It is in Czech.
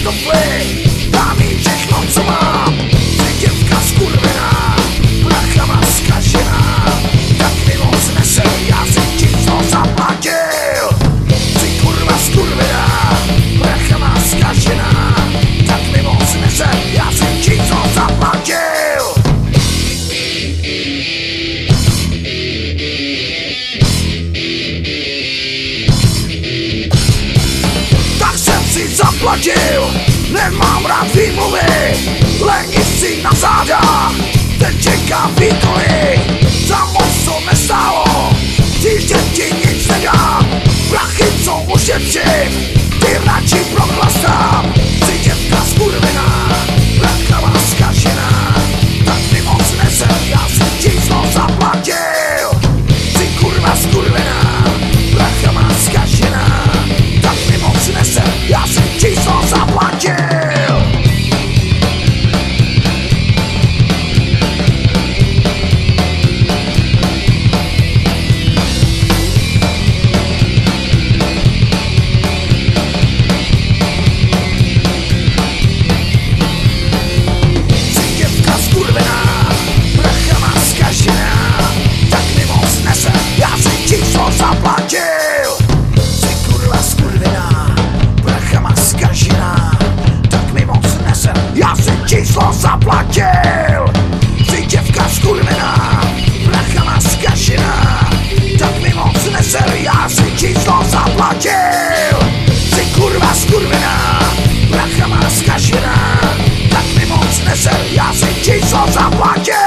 kartofly, dám jí všechno, co mám. Ty děvka skurvená, prachama zkažená, tak mi moc neser, já si číslo zaplatil. Ty kurva skurvená, prachama zkažená, tak mi moc neser, já si číslo zaplatil. Tak jsem si zaplatil, nemám rád výmluvy, lení si na zádách, ten čeká výkony, za moc to nestálo, že ti nic nedám, prachy co ušetřím, ty radši prochlastám, ty děvka skurvená, prachama zkažená, tak mi moc neser, já si číslo zaplatil, ty kurva skurvená, prachama zkažená, tak mi moc neser, já si číslo zaplatil. Zaplatil, jsi kurva skurvená, prachama zkažená, tak mi moc neser, já si číslo zaplatil. Jsi děvka skurvená, prachama zkažená, tak mi moc neser, já si číslo zaplatil. Jsi kurva skurvená, prachama zkažená, tak mi moc neser, já si číslo zaplatil.